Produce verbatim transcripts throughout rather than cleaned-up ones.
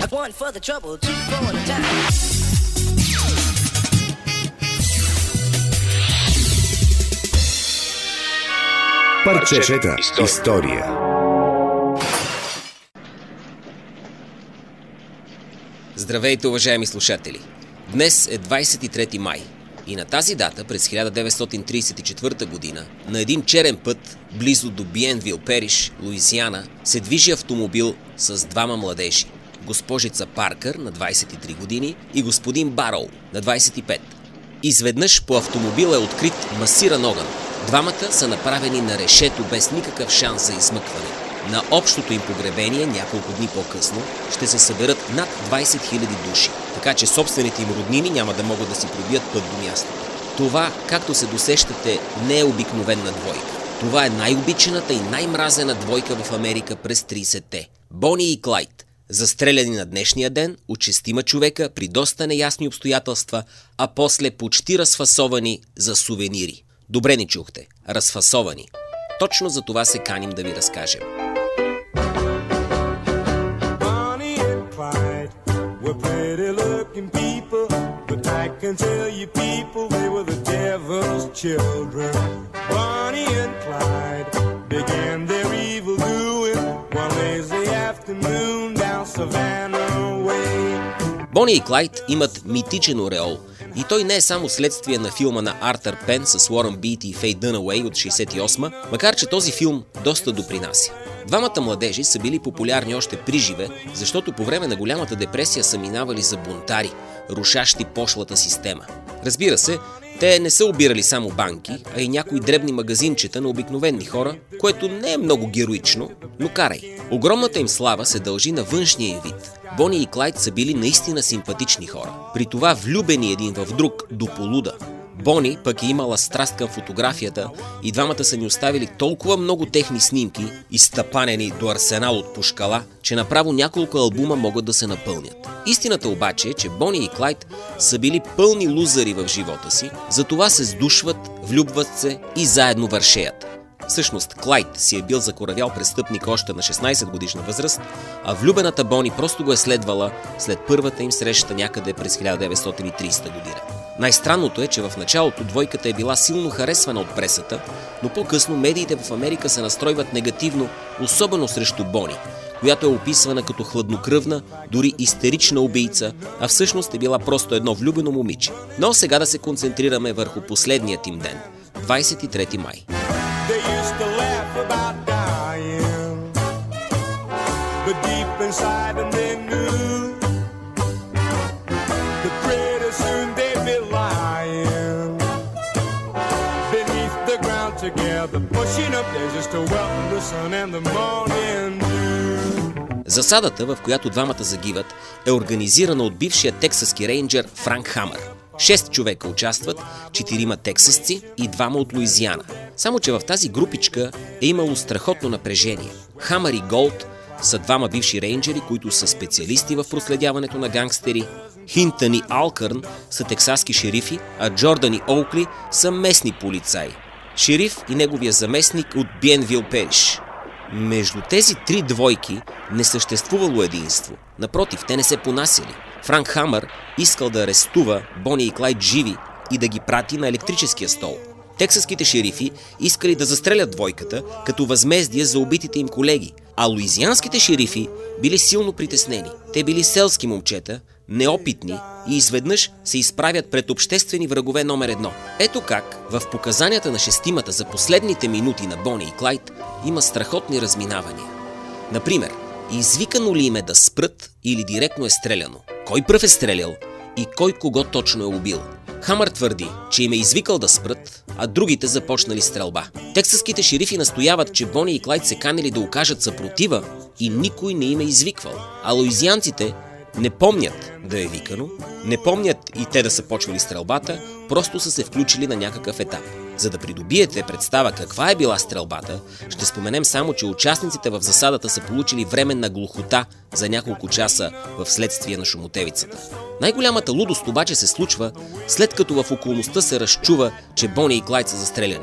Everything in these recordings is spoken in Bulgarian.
One for the trouble, two for the time. Парчета история. Здравейте, уважаеми слушатели! Днес е двадесет и трети май и на тази дата през хиляда деветстотин тридесет и четвърта година на един черен път близо до Биенвил Периш, Луизиана, се движи автомобил с двама младежи. Госпожица Паркър на двадесет и три години и господин Бароу на двадесет и пет. Изведнъж по автомобила е открит масиран огън. Двамата са направени на решето без никакъв шанс за измъкване. На общото им погребение няколко дни по-късно ще се съберат над двадесет хиляди души, така че собствените им роднини няма да могат да си пробият път до мястото. Това, както се досещате, не е обикновена двойка. Това е най-обичаната и най-мразена двойка в Америка през тридесетте. Бони и Клайд, застреляни на днешния ден от шестима човека при доста неясни обстоятелства, а после почти разфасовани за сувенири. Добре ни чухте. Разфасовани. Точно за това се каним да ви разкажем. Бони и Клайд имат митичен ореол. И той не е само следствие на филма на Артър Пен с Уорън Бийти и Фей Дънауей от шейсет и осма, макар че този филм доста допринася. Двамата младежи са били популярни още приживе, защото по време на голямата депресия са минавали за бунтари, рушащи пошлата система. Разбира се, те не са обирали само банки, а и някои дребни магазинчета на обикновени хора, което не е много героично, но карай. Огромната им слава се дължи на външния им вид. Бони и Клайд са били наистина симпатични хора, при това влюбени един в друг до полуда. Бони пък е имала страст към фотографията и двамата са ни оставили толкова много техни снимки, изтъпанени до арсенал от пушкала, че направо няколко албума могат да се напълнят. Истината обаче е, че Бони и Клайд са били пълни лузари в живота си, затова се сдушват, влюбват се и заедно вършеят. Всъщност Клайд си е бил закоравял престъпник още на шестнадесет годишна възраст, а влюбената Бони просто го е следвала след първата им среща някъде през хиляда деветстотин и тридесета година. Най-странното е, че в началото двойката е била силно харесвана от пресата, но по-късно медиите в Америка се настройват негативно, особено срещу Бони, която е описвана като хладнокръвна, дори истерична убийца, а всъщност е била просто едно влюбено момиче. Но сега да се концентрираме върху последният им ден – двадесет и трети май. They used to laugh about dying, but deep inside them they knew that pretty soon they'd be lying beneath the ground together, pushing up there just to welcome the sun and the morning dew. Засадата, в която двамата загиват, е организирана от бившия тексаски рейнджер Франк Хамър. Шест човека участват, четирима тексасци и двама от Луизиана. Само че в тази групичка е имало страхотно напрежение. Хамър и Голд са двама бивши рейнджери, които са специалисти в проследяването на гангстери. Хинтън и Алкърн са тексаски шерифи, а Джордан и Оукли са местни полицаи. Шериф и неговия заместник от Биенвил Периш. Между тези три двойки не съществувало единство. Напротив, те не се понасяли. Франк Хамър искал да арестува Бони и Клайд живи и да ги прати на електрическия стол. Тексаските шерифи искали да застрелят двойката като възмездие за убитите им колеги, а луизианските шерифи били силно притеснени. Те били селски момчета, неопитни и изведнъж се изправят пред обществени врагове номер едно. Ето как в показанията на шестимата за последните минути на Бони и Клайд има страхотни разминавания. Например, извикано ли им е да спрат или директно е стреляно? Кой пръв е стрелял и кой кого точно е убил? Хамър твърди, че им е извикал да спрат, а другите започнали стрелба. Тексаските шерифи настояват, че Бони и Клайд се канели да окажат съпротива и никой не им е извиквал. А луизианците не помнят да е викано, не помнят и те да са почвали стрелбата, просто са се включили на някакъв етап. За да придобиете представа каква е била стрелбата, ще споменем само, че участниците в засадата са получили временна глухота за няколко часа в следствие на шумотевицата. Най-голямата лудост обаче се случва, след като в околността се разчува, че Бони и Клайд са застреляни.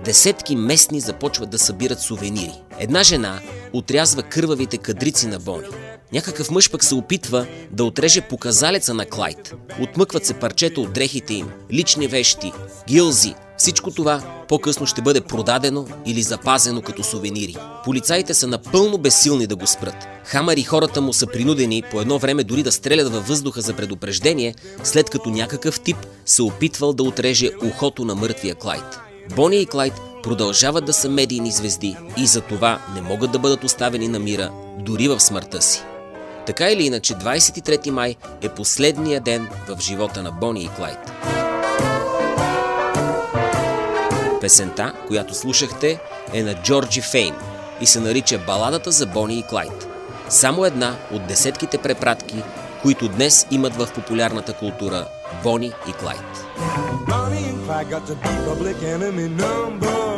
десетки местни започват да събират сувенири. Една жена отрязва кървавите кадрици на Бони. Някакъв мъж пък се опитва да отреже показалеца на Клайд. Отмъкват се парчета от дрехите им, лични вещи, гилзи. Всичко това по-късно ще бъде продадено или запазено като сувенири. Полицаите са напълно безсилни да го спрат. Хамър и хората му са принудени по едно време дори да стрелят във въздуха за предупреждение, след като някакъв тип се опитвал да отреже ухото на мъртвия Клайд. Бони и Клайд продължават да са медийни звезди и за това не могат да бъдат оставени на мира дори в смъртта си. Така или иначе, двадесет и трети май е последния ден в живота на Бони и Клайд. Песента, която слушахте, е на Джорджи Фейн и се нарича Баладата за Бони и Клайд. Само една от десетките препратки, които днес имат в популярната култура Бони и Клайд. Bonnie and Clyde got to be public enemy number